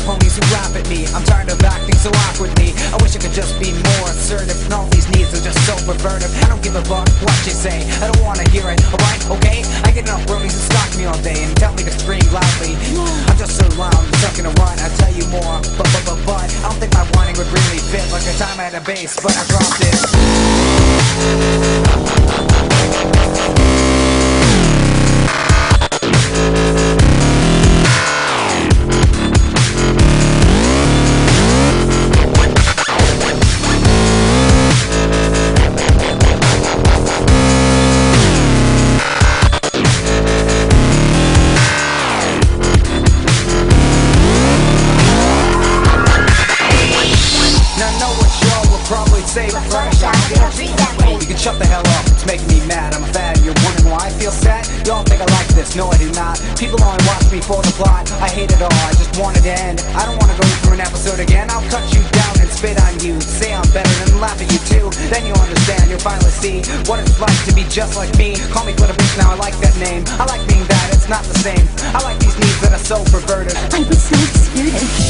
ponies who laugh at me. I'm tired of acting so awkwardly. I wish I could just be more assertive, and all these needs are just so pervertive. I don't give a fuck what you say, I don't wanna hear it, alright, okay? I get enough bronies who stalk me all day and tell me to scream loudly. I'm just so loud, I'm stuck in a rut, I tell you more, but I don't think my whining would really fit. Like the time I had a bass, but I dropped it. Say fresh, you can shut the hell up, it's making me mad. I'm a fad, you're wondering why I feel sad? Y'all think I like this, no I do not. People only watch me for the plot, I hate it all, I just want it to end. I don't wanna go through an episode again, I'll cut you down and spit on you. Say I'm better and laugh at you too, then you'll understand, you'll finally see what it's like to be just like me. Call me Glitter Bitch now, I like that name. I like being that, it's not the same. I like these needs that are so perverted. I was so experienced.